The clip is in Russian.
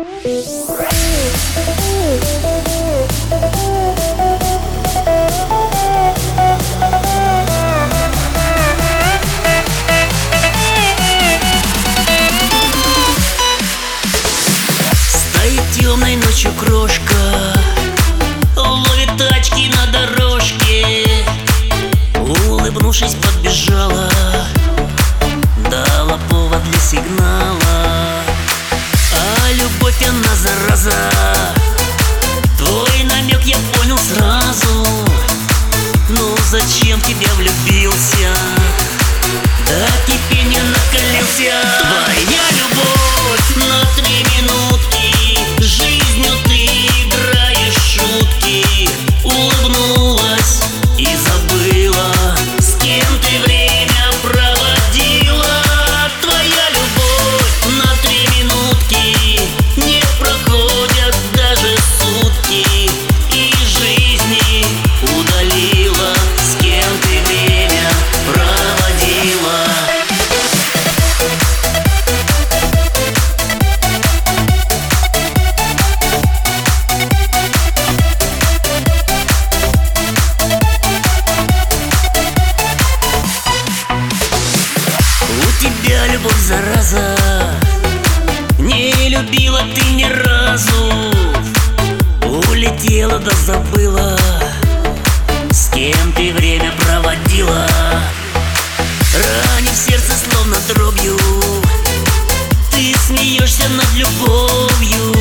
Темной ночью крошка ловит тачки на дорожке. Улыбнувшись, подбежала, дала повод для сигнала. А любовь она зараза, твой намек я понял сразу. Ну зачем в тебя влюбился? Да теперь не накалился. Твоя любовь на 3 минутки, жизнью ты играешь шутки. Улыбнулась и забыла, с кем ты время проводила. Твоя любовь на 3 минутки, не проходят даже сутки. Из жизни удалила, с кем ты время проводила. У тебя любовь зараза, не любила ты ни разу. Улетела да забыла, с кем ты время проводила. Ранив сердце словно дробью, ты смеешься над любовью.